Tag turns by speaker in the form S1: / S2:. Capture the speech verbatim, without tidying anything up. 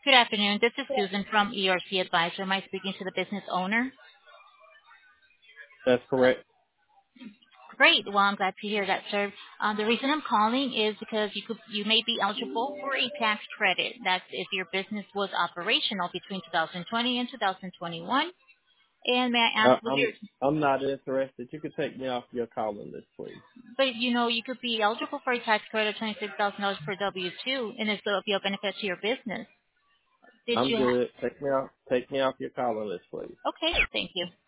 S1: Good afternoon. This is Susan from E R C Advisor. Am I speaking to the business owner?
S2: That's correct.
S1: Great. Well, I'm glad to hear that, sir. Um, the reason I'm calling is because you could, you may be eligible for a tax credit. That's if your business was operational between two thousand twenty and two thousand twenty-one. And may I ask
S2: Uh,
S1: what your,
S2: I'm I'm not interested. You could take me off your calling list, please.
S1: but you know, you could be eligible for a tax credit of twenty-six thousand dollars per W two, and it's will be a benefit to your business. Did
S2: I'm
S1: you, ha-
S2: good. Take me off. Take me off your calling list, please.
S1: okay, thank you.